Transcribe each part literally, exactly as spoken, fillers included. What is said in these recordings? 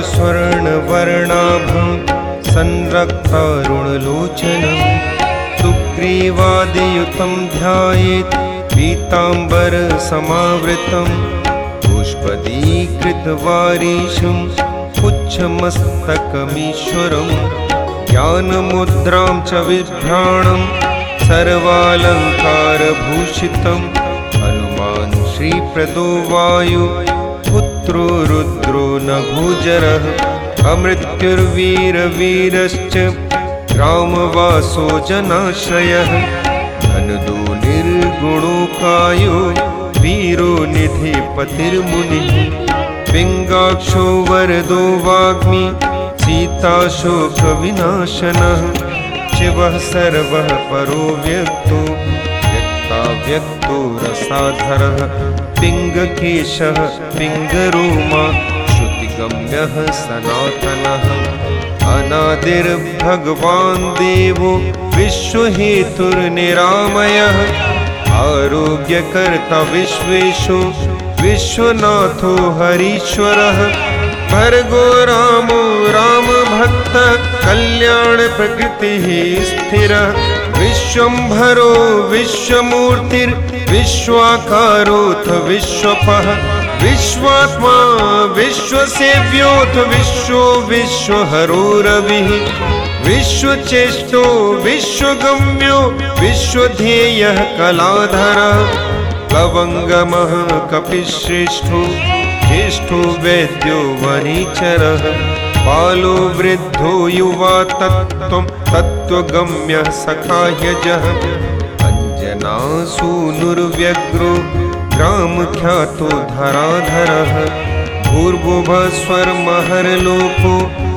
स्वर्णवर्णाभं संरक्तारुणलोचनं सुग्रीवादियुतं ध्यायेत् पीताम्बरसमावृतं पुष्पदीकृतवारीशं पुच्छमस्तकमीश्वरं ज्ञानमुद्रां च बिभ्राणं सर्वालङ्कारभूषितं हनुमान् श्रीप्रदो वायु पुत्रो रुद्रो नभोजरः अमृत्युर्वीरवीरश्च रामवासो जनाश्रयः धनदो निर्गुणो कायो वीरो निधिपतिर्मुनिः पिङ्गाक्षो वरदो वाग्मी सीताशोकविनाशनः शिवः सर्वः परो व्यक्तो व्यक्ताव्यक्तो रसाधरः पिङ्गकेशः पिङ्गरोमा श्रुतिगम्यः सनातनः अनादिर्भगवान् देवो विश्वहेतुर्निरामयः आरोग्यकर्ता विश्वेषु विश्वनाथो हरीश्वरः भर्गो रामो रामभक्तः कल्याणप्रकृतिः स्थिरः विश्वम्भरो विश्वमूर्तिर्विश्वाकारोऽथ विश्वपः विश्वात्मा विश्वसेव्योऽथ विश्वो विश्वहरो रविः विश्वचेष्टो विश्वगम्यो विश्वध्येयः कलाधरः लवङ्गमः कपिश्रेष्ठो ज्येष्ठो वैद्यो वनीचरः बालो वृद्धो युवा तत्त्वं तत्त्वगम्यः सखाह्यजः अञ्जनासूनुर्व्यग्रो ग्रामख्यातो धराधरः भूर्भुवः स्वरमहरलोको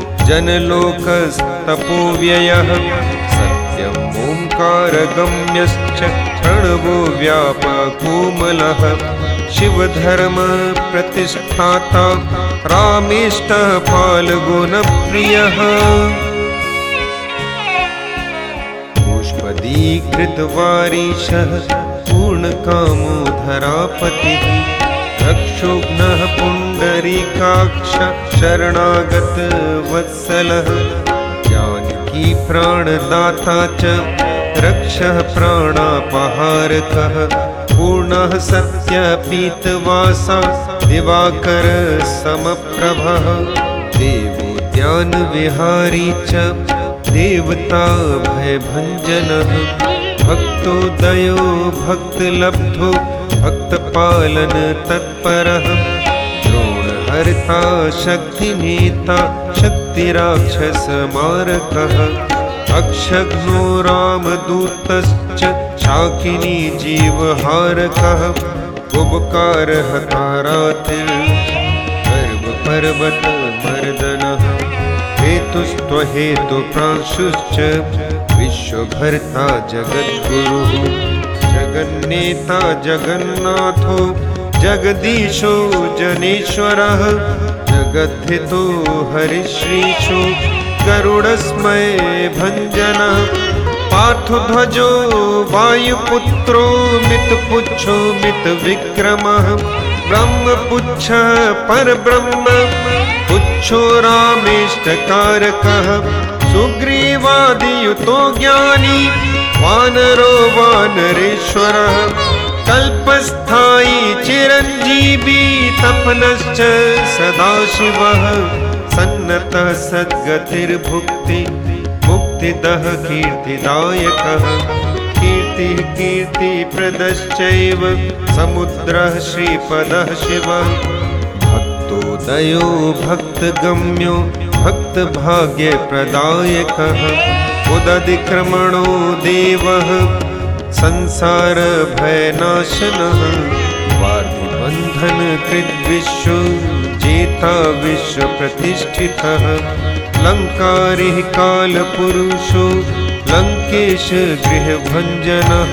जनलोकस्तपोव्ययः सत्यम् ओङ्कारगम्यश्च प्रणवो व्यापकोमलः शिवधर्म प्रतिष्ठाता रामेष्टः फाल्गुनप्रियः पुष्पदीकृतवारीशः पूर्णकामो धरापतिः रक्षोघ्नः पुण्डरीकाक्ष शरणागतवत्सलः जानकी प्राणदाता च रक्षः प्राणापहारकः पूर्णः सत्यपीतवासा दिवाकर समप्रभः देवोद्यानविहारी च देवता भयभञ्जनः भक्तोदयो भक्तलब्धो भक्तपालन तत्परः द्रोणहर्ता शक्तिनेता शक्तिराक्षसमारकः अक्षघ्नो रामदूतश्च शाकिनी जीवहारकः उपकारहता गर्भपर्वतमर्दनः हेतुस्त्वहेतुप्रांशुश्च विश्वभर्ता जगद्गुरुः जगन्नेता जगन्नाथो जगदीशो जनेश्वरः जगद्धितो हरिश्रीशो गरुडस्मय भञ्जनः पार्थध्वजो वायुपुत्रो मितपुच्छो मितविक्रमः ब्रह्मपुच्छः परब्रह्म पुच्छो रामेष्टकारकः सुग्रीवादियुतो ज्ञानी वानरो वानरेश्वरः कल्पस्थायी चिरञ्जीवी तपनश्च सदाशिवः सन्नतः सद्गतिर्भुक्ति मुक्तिदः कीर्तिदायकः कीर्तिः कीर्तिप्रदश्चैव समुद्रः श्रीपदः शिवः भक्तोदयो भक्तगम्यो भक्तभाग्यप्रदायकः उदधिक्रमणो देवः संसारभयनाशनः वार्तिबन्धनकृद्विश्व जेता विश्वप्रतिष्ठितः लङ्कारिः कालपुरुषो लङ्केश गृहभञ्जनः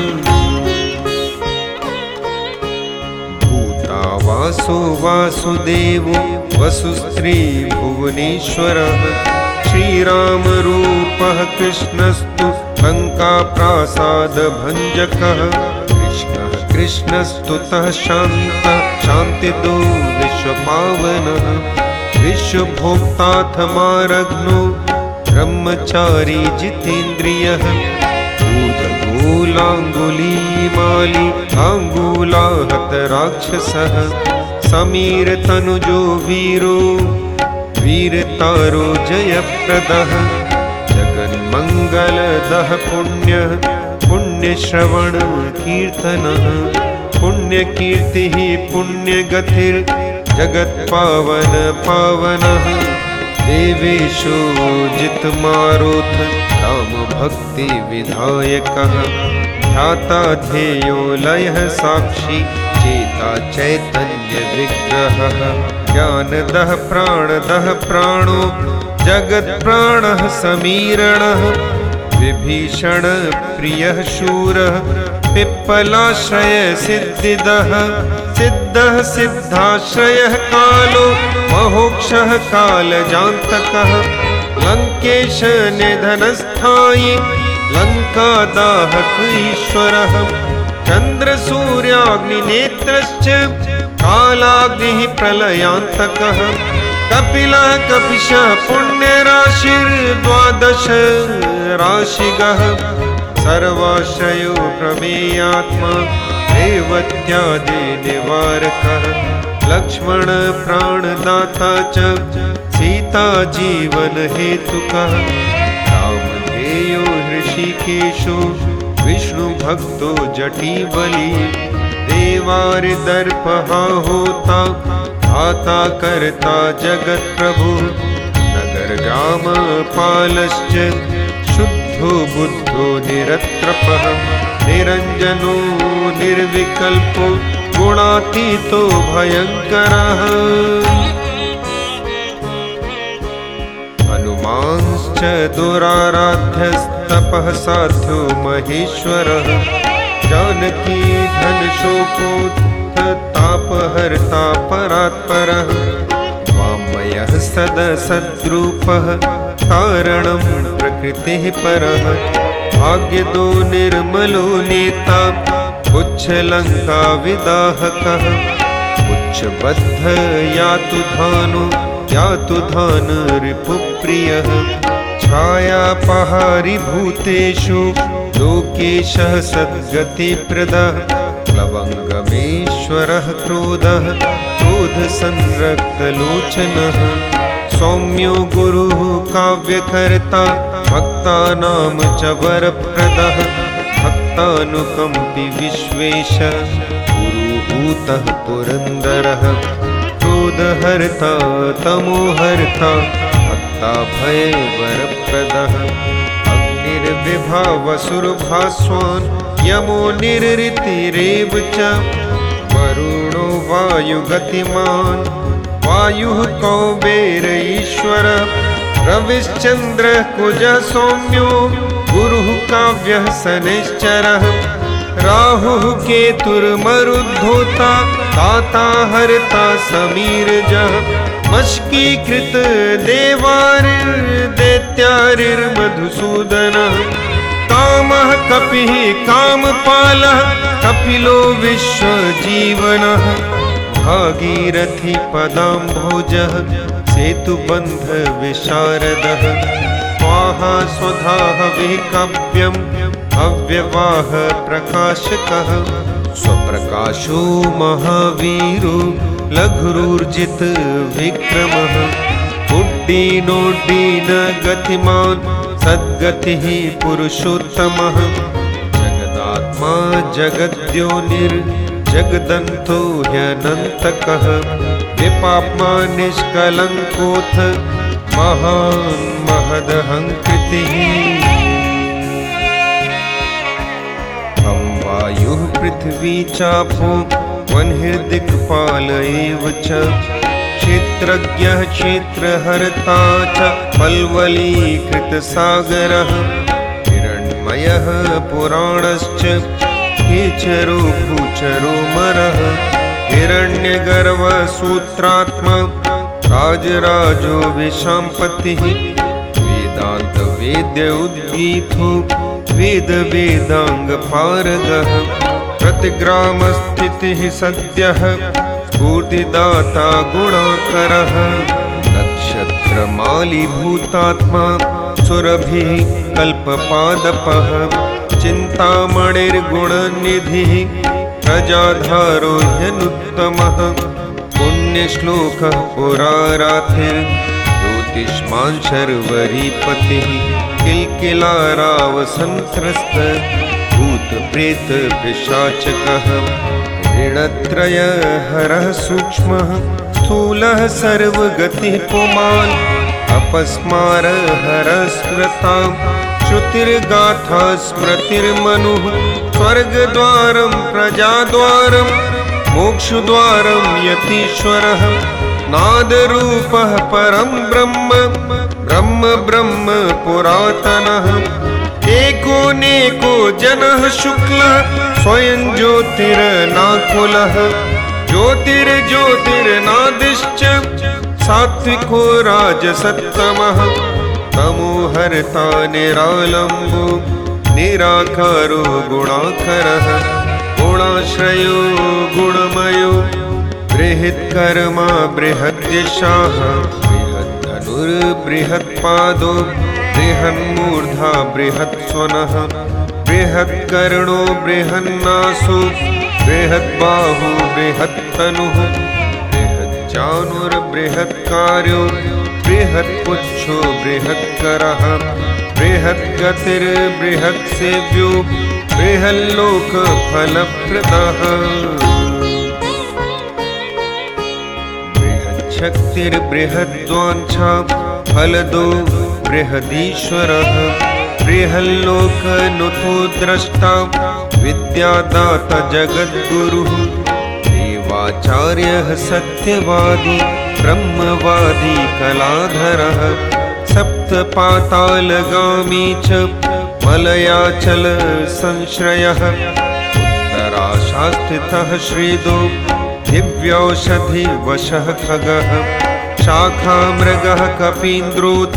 भूतावासो वासुदेवो वसुस्त्रीभुवनेश्वरः श्रीरामरूपः कृष्णस्तु लङ्काप्रासादभञ्जकः कृष्णः कृष्णस्तुतः शान्तः शान्तिदो विश्वपावनः विश्वभोक्ताथमारग्नो ब्रह्मचारी जितेन्द्रियः भूतगोलाङ्गुलीमाली आङ्गुलाहत राक्षसः समीरतनुजो वीरो वीरतारो जयप्रदः जगन्मङ्गलदः पुण्यः पुण्यश्रवण कीर्तनः पुण्यकीर्तिः पुण्यगतिर्जगत्पावन पावनः देवेशो जितमारोथ रामभक्ति विधायकः ध्याता ध्येयो लयः साक्षी चेता चैतन्य विग्रहः ज्ञानदः प्राणदः प्राणो जगत् प्राणः समीरणः विभीषण प्रियः शूरः पिप्पलाश्रय सिद्धिदः सिद्धः सिद्धाश्रयः कालो महोक्षः कालजान्तकः लङ्केश निधनस्थायी लङ्कादाहक ईश्वरः चन्द्रसूर्याग्निनेत्रश्च कालाग्निः प्रलयान्तकः कपिलः कपिशः पुण्यराशिर्द्वादश राशिगः सर्वाश्रयो प्रमेयात्मा रेवत्यादि निवारकः लक्ष्मण प्राणदाता च सीता जीवन हेतुकः रामधेयो ऋषिकेशो विष्णु भक्तो जटीबली देवारिदर्पहा होता धाता कर्ता जगत् प्रभु नगर ग्राम पालश्च शुद्धो बुद्धो निरत्रपः निरञ्जनो निर्विकल्पो गुणातीतो भयङ्करः हनुमांश्च दुराराध्यस्तपः साध्यो महेश्वरः जानकी धनशोकोत्तापहर्ता परात्परः वामयः सदसद्रूपः कारणं प्रकृतिः परः भाग्यदो निर्मलो नेता उच्छलङ्का विदाहकः उच्छबद्ध यातु धानो यातु धान रिपुप्रियः छायापहारि भूतेषु लोकेशः सद्गतिप्रदः लवङ्गमेश्वरः क्रोधः क्रोधसंरक्तलोचनः सौम्यो गुरुः काव्यकर्ता भक्तानां च वरप्रदः भक्तानुकम्पि विश्वेशः गुरुभूतः पुरन्दरः क्रोधहर्ता तमोहर्ता भक्ताभयवरप्रदः अग्निर्विभावसुरभास्वान् यमो निरृतिरेव च वरुणो वायुगतिमान् वायुः कौबेर ईश्वरः रविश्चन्द्रः कुजः सौम्यो गुरुः काव्यः शनैश्चरः राहुः केतुर्मरुद्धोता ताता हर्ता समीरजः मष्कीकृत देवारिर्दैत्यारिर्मधुसूदनः कामः कपिः कामपालः कपिलो विश्वजीवनः भागीरथी पदाम्भोजः सेतुबन्ध विशारदः स्वाहा स्वधाः विकाव्यम् अव्यवाह प्रकाशकः स्वप्रकाशो महावीरो लघुरूर्जित विक्रमः उड्डीनोड्डीन गतिमान् सद्गतिः पुरुषोत्तमः जगदात्मा जगद्योनिर्जगदन्तो ह्यनन्तकः विपाप्मा निष्कलङ्कोऽथ महान् महदहङ्कृतिः हम वायुः पृथ्वी चापो वह्निर्दिक्पाल एव च क्षेत्रज्ञः क्षेत्रहर्ता च वल्वलीकृतसागरः हिरण्मयः पुराणश्च खेचरो भूचरो मरः हिरण्यगर्वसूत्रात्मा राजराजो विशाम्पतिः वेदान्तवेद्य उद्गीतो वेद वेदाङ्गपारगः प्रतिग्रामस्थितिः सद्यः स्फूर्तिदाता गुणाकरः चित्रमालीभूतात्मा सुरभिः कल्पपादपः चिन्तामणिर्गुणनिधिः प्रजाधारो ह्यनुत्तमः पुण्यश्लोकः पुराराथिर् ज्योतिष्मान् शर्वरीपतिः किल्किलारावसंत्रस्त भूतप्रेतपिशाचकः ऋणत्रयहरः सूक्ष्मः स्थूलः सर्वगतिः पुमान् अपस्मारहरः स्मृतां श्रुतिर्गाथा स्मृतिर्मनुः स्वर्गद्वारं प्रजाद्वारं मोक्षद्वारं यतीश्वरः नादरूपः परं ब्रह्म ब्रह्म ब्रह्म पुरातनः एको नेको जनः शुक्लः स्वयं ज्योतिर्नाकुलः ज्योतिर्ज्योतिर्नादिश्च सात्विको राजसत्तमः तमोहर्ता निरालम्बो निराकारो गुणाकरः गुणाश्रयो गुणमयो बृहत्कर्मा बृहद्यशाः बृहद्धनुर्बृहत्पादो बृहन्मूर्धा बृहत्स्वनः बृहत्कर्णो बृहन्नासो बृहद्बाहु बृहत्तनुः बृहच्चानुर्बृहत्कार्यो बृहत्पुच्छो बृहत्करः बृहद्गतिर्बृहत्सेव्यो बृहल्लोकफलप्रदः बृहच्छक्तिर्बृहद्वाञ्छा फलदो बृहदीश्वरः बृहल्लोकनुतो द्रष्टा विद्यादाता जगद्गुरुः देवाचार्यः सत्यवादी ब्रह्मवादी कलाधरः सप्तपातालगामी च मलयाचल संश्रयः उत्तराशास्थितः श्रीदो दिव्यौषधिवशः खगः शाखामृगः कपीन्द्रोऽथ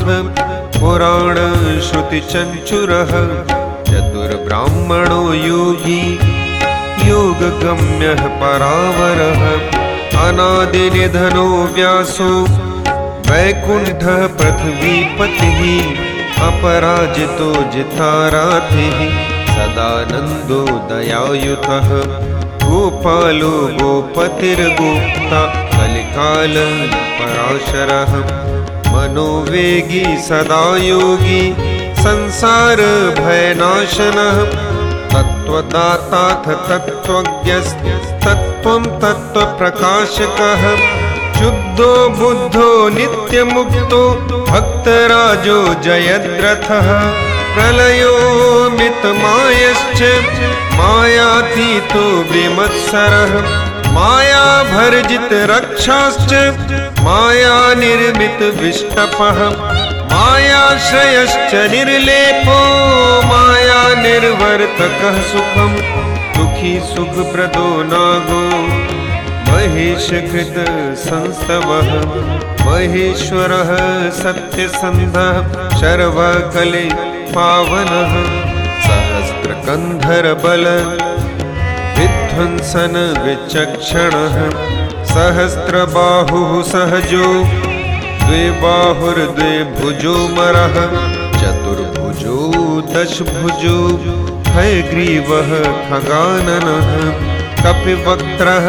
पुराणश्रुतिचञ्चुरः चतुर्ब्राह्मणो योगी योगगम्यः परावरः अनादिनिधनो व्यासो वैकुण्ठः पृथ्वीपतिः अपराजितो जिताराधिः सदानन्दो दयायुतः गोपालो गोपतिर्गोप्ता कलिकाल पराशरः मनोवेगी सदा योगी संसार भयनाशनः तत्त्वदाताथ तत्त्वज्ञस्तत्त्वं तत्त्वप्रकाशकः शुद्धो बुद्धो नित्यमुक्तो भक्तराजो जयद्रथः प्रलयो मितमायश्च मायातीतो विमत्सरः मायाभर्जित रक्षाश्च माया निर्मित विष्टपः मायाश्रयश्च निर्लेपो माया निर्वर्तकः सुखं दुःखी सुखप्रदो नागो महेशकृत संस्तवः महेश्वरः सत्यसन्धः शर्वकले पावनः सहस्रकन्धरबल विध्वंसन विचक्षणः सहस्रबाहुः सहजो द्विबाहुर्द्वे भुजो मरः चतुर्भुजो दशभुजो हयग्रीवः खगाननः कपिवक्त्रः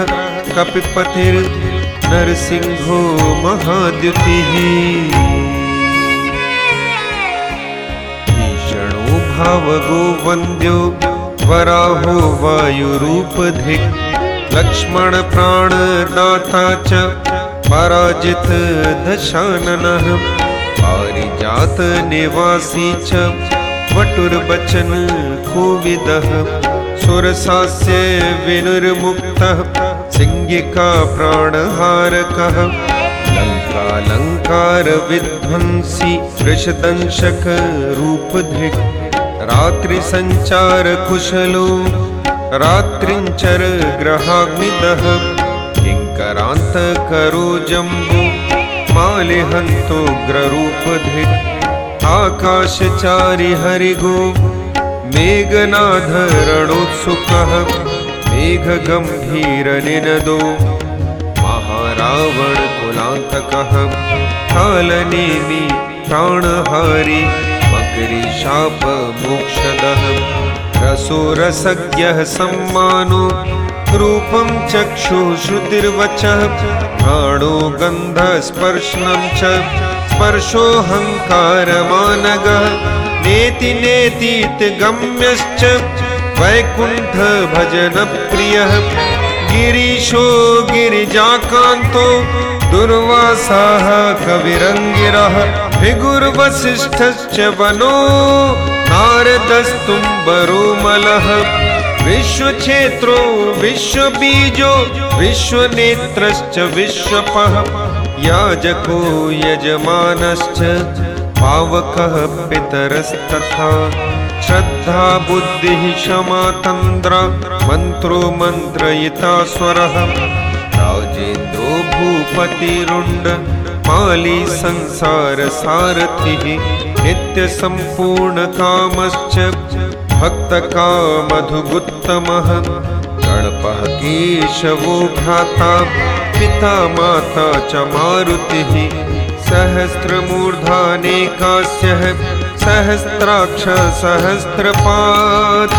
कपिपतिर्नरसिंहो महाद्युतिः भीषणो भावगो वन्द्यो वराहो वायुरूपधिक् लक्ष्मण प्राणदाता च पराजित दशाननः पारिजात निवासी च वटुर्वचन कोविदः सुरसास्य विनुर्मुक्तः सिंहिका प्राणहारकः लंकालंकार विध्वंसी वृषदंशक रूपधृक् रात्रि संचार कुशलो रात्रिंचर ग्रहाग्निदः किंकरांत करो जम्बो मालिहंतोग्ररूपधृक् आकाशचारी हरिगो मेघनाथ रणोत्सुकः मेघगंभीर निनदो महारावण कुला जगदान्तकः कालनेमि प्राणहारी मकरी शाप मोक्षदः रसोरसज्ञः सम्मानो रूपं चक्षुः श्रुतिर्वचः घ्राणो गन्धस्पर्शनं च स्पर्शोऽहङ्कारमानगः नेति नेतीतगम्यश्च वैकुण्ठ भजनप्रियः गिरीशो गिरिजाकान्तो दुर्वासाः कविरङ्गिरः भृगुर्वसिष्ठश्च वनो नारदस्तुम्बरो मलः विश्वक्षेत्रो विश्वबीजो विश्वनेत्रश्च विश्वपः याजको यजमानश्च पावकः पितरस्तथा श्रद्धा बुद्धिः क्षमा तन्द्रा मन्त्रो मन्त्रयिता स्वरः राजेन्द्रो भूपतिरुण्ड माली संसार सारथिः नित्यसम्पूर्णकामश्च भक्तकामधुगुत्तमः गणपः केशवो भ्राता पिता माता च मारुतिः सहस्रमूर्धानेकास्यः सहस्राक्ष सहस्रपात्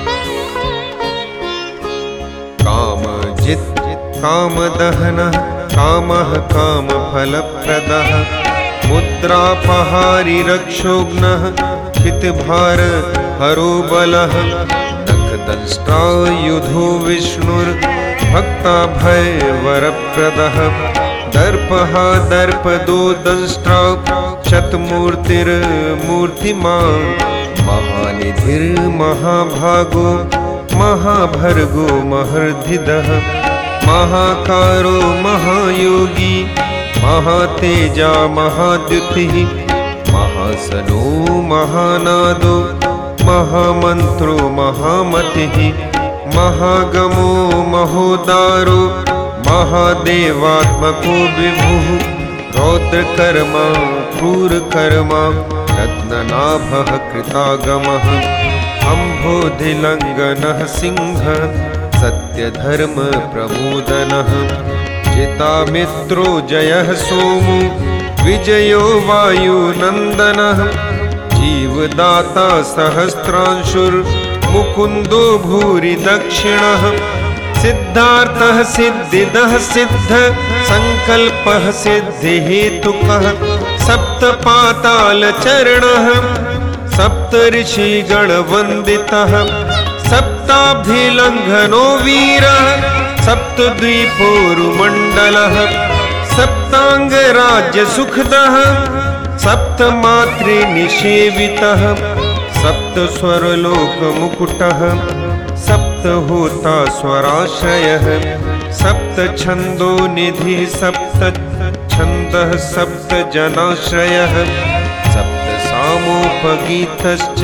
कामजित् कामदहनः कामः कामफलप्रदः मुद्रापहारी रक्षोघ्नः क्षितिभार हरो बलः नखदंष्ट्रायुधो विष्णुर्भक्ताभयवरप्रदः दर्पः दर्पदो दंष्ट्रा शतमूर्तिर्मूर्तिमान् महानिधिर्महाभागो महाभर्गो महर्धिदः महाकारो महायोगी महातेजा महाद्युतिः महासनो महानादो महामन्त्रो महामतिः महागमो महोदारो महादेवात्मको विभुः रौद्रकर्मा क्रूरकर्मा रत्ननाभः कृतागमः अम्भोधिलङ्घनः सिंहः सत्यधर्मप्रमोदनः चितामित्रो जयः सोमो विजयो वायुनन्दनः जीवदाता सहस्रांशुर्मुकुन्दो भूरि दक्षिणः सिद्धार्थः सिद्धिदः सिद्ध संकल्पः सिद्धिहेतुकः सप्तपातालचरणः सप्तऋषिगणवन्दितः सप्ताब्धिलङ्घनो वीरः सप्तद्वीपोरुमण्डलः सप्ताङ्गराज्यसुखदः सप्तमातृनिषेवितः सप्तस्वरलोकमुकुटः सप्तहोता स्वराश्रयः सप्तछन्दो निधिः सप्तछन्दः सप्तजनाश्रयः सप्तसामोपगीतश्च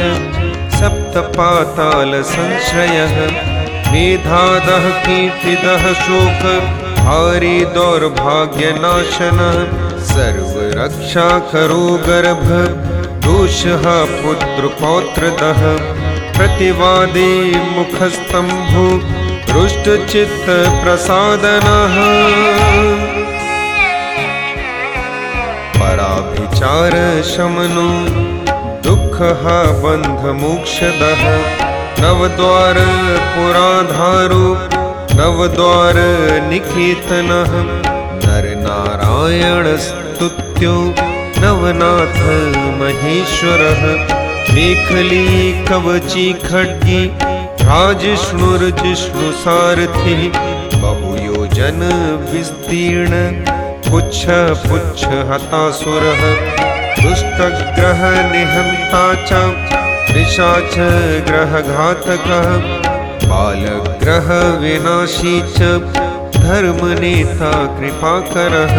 सप्तपातालसंश्रयः मेधादः कीर्तिदः शोक हारी दौर्भाग्यनाशनः सर्वरक्षाकरो गर्भ दोषः पुत्रपौत्रदः प्रतिवादे मुखस्तम्भो रुष्टचित्तप्रसादनः पराभिचारशमनो दुःखः बन्धमोक्षदः नवद्वार पुराधारो नवद्वार निकेतनः नरनारायणस्तुत्यो नवनाथ महेश्वरः मेखली कवची खड्गी राजिष्णुर्जिष्णुसारथिः बहुयोजन विस्तीर्ण पुच्छ पुच्छ हतासुरः दुष्टग्रह निहन्ता च पिशाच ग्रहघातकः बालग्रह विनाशी च धर्मनेता कृपाकरः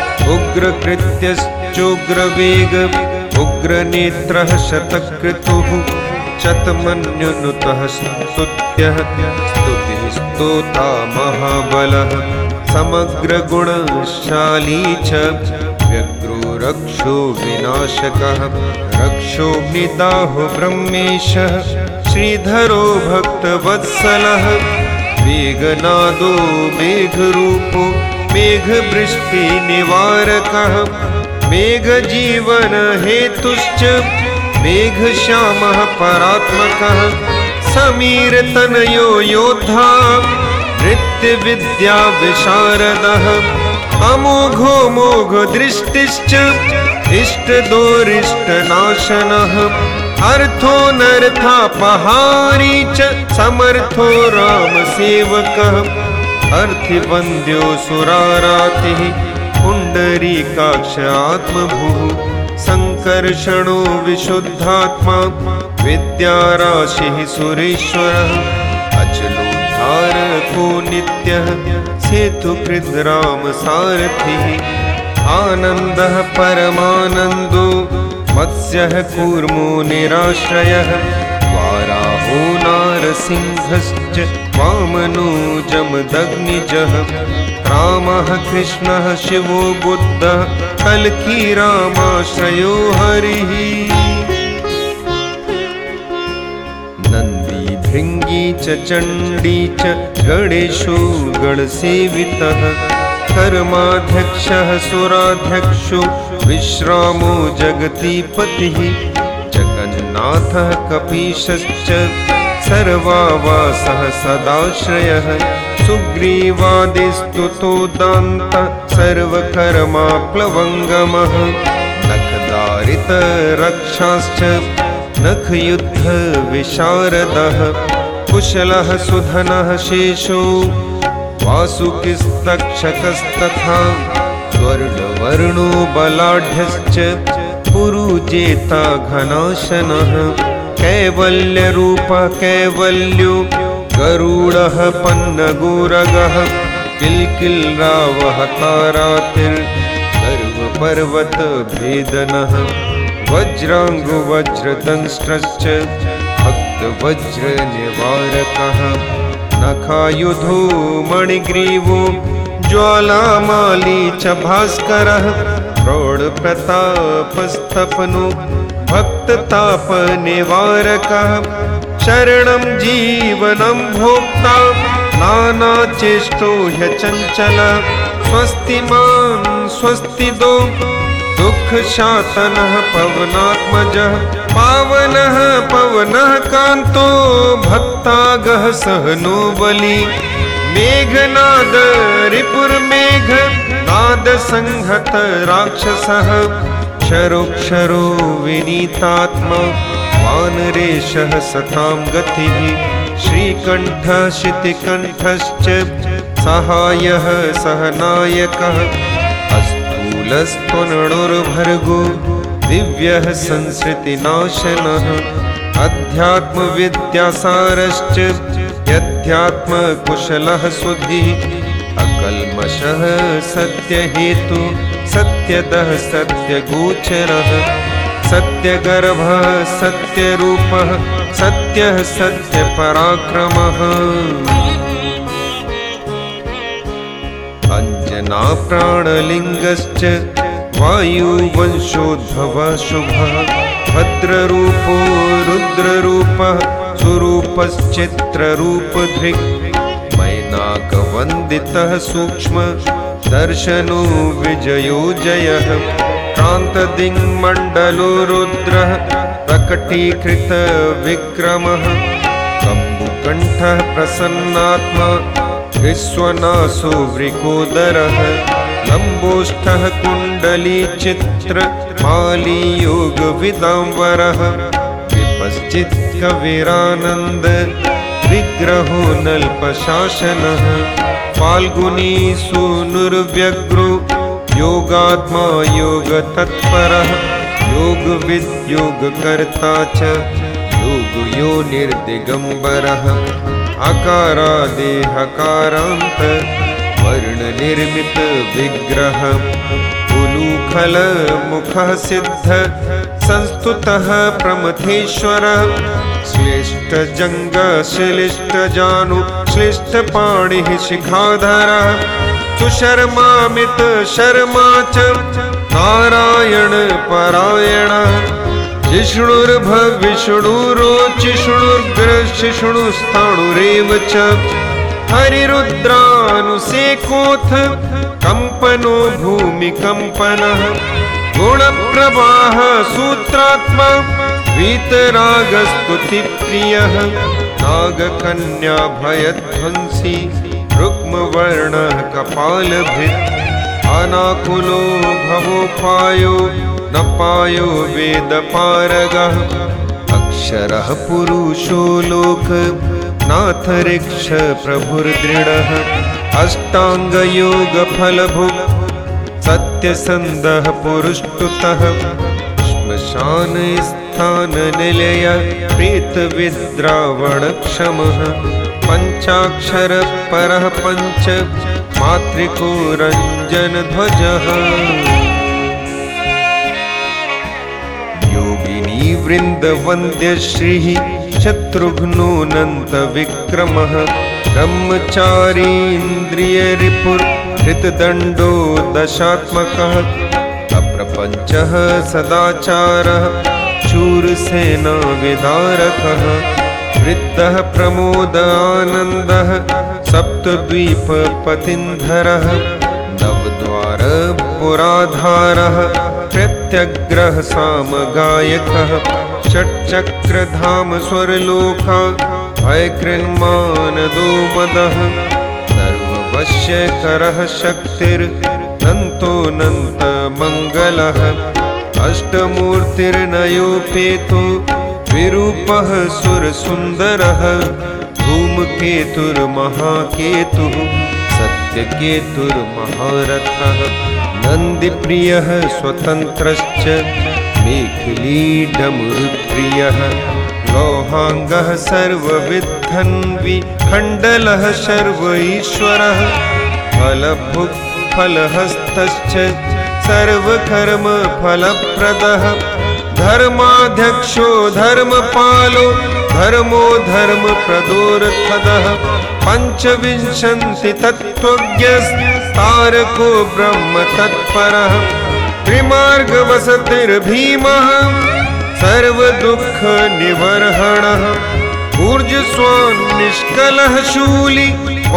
उग्रकृत्यश्चोग्रवेग उग्रनेत्रः शतक्रतुः शतमन्युनुतः स्तुत्यः स्तुतिः स्तोता महाबलः समग्रगुणशाली च व्यग्रो रक्षो विनाशकः रक्षोऽग्निदाहो ब्रह्मेशः श्रीधरो भक्तवत्सलः वेगनादो मेघरूपो मेघवृष्टिनिवारकः मेघजीवन हेतुश्च मेघश्यामः परात्मकः समीरतनयो योद्धा नृत्यविद्या विशारदः अमोघो मोघदृष्टिश्च इष्टदोरिष्टनाशनः अर्थोऽनर्थापहारी च समर्थो रामसेवकः अर्थिवन्द्यो सुरारातिः पुण्डरीकाक्ष आत्मभूः संकर्षणो विशुद्धात्मा विद्याराशिः सुरेश्वरः अचलोद्धारको नित्यः सेतुकृद् रामसारथिः आनन्दः परमानन्दो मत्स्यः कूर्मो निराश्रयः वाराहो नारसिंहश्च वामनो जमदग्निजः रामः कृष्णः शिवो बुद्धः कल्की रामाश्रयो हरिः नन्दी भृङ्गी च चण्डी च गणेशो गणसेवितः कर्माध्यक्षः सुराध्यक्षो विश्रामो जगतीपतिः जगन्नाथः कपीशश्च सर्वावासः सदाश्रयः सुग्रीवादिस्तुतो दान्तः सर्वकर्माप्लवङ्गमः नखदारितरक्षाश्च नखयुद्धविशारदः कुशलः सुधनः शेषो वासुकिस्तक्षकस्तथा वर्णवर्णो बलाढ्यश्च पुरुजेता घनाशनः कैवल्यरूपः कैवल्यो गरुडः पन्नगोरगः किल्किल्रावः तारातिर्गर्वपर्वतभेदनः वज्राङ्गो वज्रदंष्ट्रश्च भक्तवज्रनिवारकः नखायुधो मणिग्रीवो ज्वालामाली च भास्करः प्रौढप्रतापस्तपनो भक्ततापनिवारकः शरणं जीवनं भोक्ता नानाचेष्टो ह्यचञ्चलः स्वस्तिमान् स्वस्तिदो दुःखशातनः पवनात्मजः पावनः पवनः कान्तो भक्तागः सहनो बली मेघनाद रिपुर्मेघ नाद संहत राक्षसः क्षरोक्षरो विनीतात्मा वानरेशः सतां गतिः श्रीकण्ठः शितिकण्ठश्च सहायः सहनायकः अस्तूलस्त्वनणुर्भर्गो दिव्यः संसृतिनाशनः अध्यात्मविद्यासारश्च यध्यात्मकुशलः सुधीः अकल्मषः सत्यहेतु सत्यदः सत्यगोचरः सत्यगर्भः सत्यरूपः सत्यः सत्यपराक्रमः अंजनाप्राणलिङ्गश्च वायुवंशोद्भवः शुभः भद्ररूपो रुद्ररूपः सुरूपश्चित्ररूपधृक् मैनाकवन्दितः सूक्ष्म दर्शनो विजयो जयः क्रान्तदिङ्मण्डलो रुद्रः प्रकटीकृतविक्रमः कम्बुकण्ठः प्रसन्नात्मा विश्वनासो वृकोदरः लम्बोष्ठः कुण्डलीचित्र मालीयोगविदाम्बरः विपश्चित्कविरानन्द विग्रहो नल्पशासनः फाल्गुनी सूनुर्व्यग्रो योगात्मा योगतत्परः योगविद्योगकर्ता च योगयोनिर्दिगम्बरः अकारादेहकारान्त वर्णनिर्मित विग्रह उलूखलमुखः सिद्ध संस्तुतः प्रमथेश्वरः श्लिष्टजङ्गश्लिष्टजानु श्लिष्टपाणिः शिखाधरः सुशर्मामित शर्मा च नारायण परायणः जिष्णुर्भविष्णुरोचिष्णुर्ग्रशिष्णुस्थाणुरेव च हरिरुद्रानुसेकोऽथ कम्पनो भूमिकम्पनः गुणप्रवाह सूत्रात्मा वीतरागस्तुतिप्रियः नागकन्या भयध्वंसी रुक्मवर्णः कपालभृत् अनाकुलो भवोपायो न पायो वेदपारगः अक्षरः पुरुषो लोक नाथऋक्ष प्रभुर्दृढः अष्टाङ्गयोगफलभुक् सत्यसन्धः पुरुष्टुतः श्मशानस्थाननिलय प्रेतविद्रावणक्षमः पञ्चाक्षर परः पञ्च मातृको रञ्जनध्वजः योगिनी वृन्दवन्द्यश्रीः शत्रुघ्नोऽनन्तविक्रमः ब्रह्मचारीन्द्रियरिपुर्धृतदण्डो दशात्मकः अप्रपञ्चः सदाचारः शूरसेनाविदारकः वृद्धः प्रमोदानन्दः सप्तद्वीपपतिन्धरः नवद्वारपुराधारः प्रत्यग्रः सामगायकः षट्चक्रधाम स्वर्लोका भयकृन्मानदो मदः सर्ववश्यकरः शक्तिर्नन्तोऽनन्तमङ्गलः अष्टमूर्तिर्नयोपेतो विरूपः सुरसुन्दरः धूमकेतुर्महाकेतुः सत्यकेतुर्महारथः नन्दिप्रियः स्वतन्त्रश्च मेखिलीडमरुप्रियः लौहाङ्गः सर्वविद्धन्वि खण्डलः सर्व ईश्वरः फलभुक् फलहस्तश्च सर्वकर्मफलप्रदः धर्माध्यक्षो धर्मपालो धर्मो धर्मप्रदोरथदः पञ्चविंशति तत्त्वज्ञस्तारको ब्रह्म तत्परः त्रिमार्गवसतिर्भीमः सर्वदुःखनिवर्हणः ऊर्जस्वान् निष्कलः शूली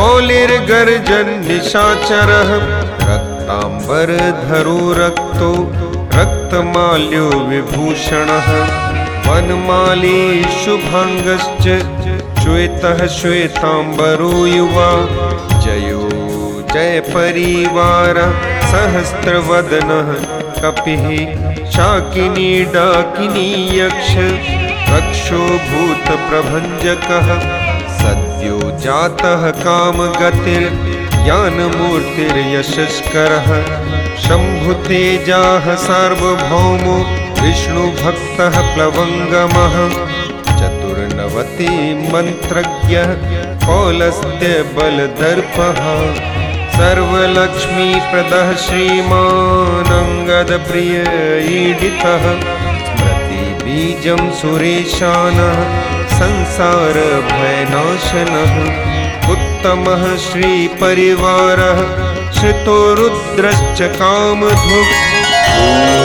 मौलिर्गर्जन्निशाचरः रक्ताम्बरधरो रक्तो रक्तमाल्यो विभूषणः वनमाली शुभाङ्गश्च श्वेतः श्वेताम्बरो युवा जयो जय परिवार सहस्रवदनः कपिः शाकिनी डाकिनी यक्ष रक्षो भूतप्रभञ्जकः सद्यो जातः कामगतिर्ज्ञानमूर्तिर्यशस्करः शम्भुतेजाः सार्वभौमो विष्णुभक्तः प्लवङ्गमः चतुर्नवति मन्त्रज्ञः कौलस्त्यबलदर्पः सर्वलक्ष्मीप्रदः श्रीमानङ्गदप्रिय ईडितः स्मृतिबीजं सुरेशानः संसारभयनाशनः उत्तमः श्रीपरिवारः श्रितो रुद्रश्च कामधुक्।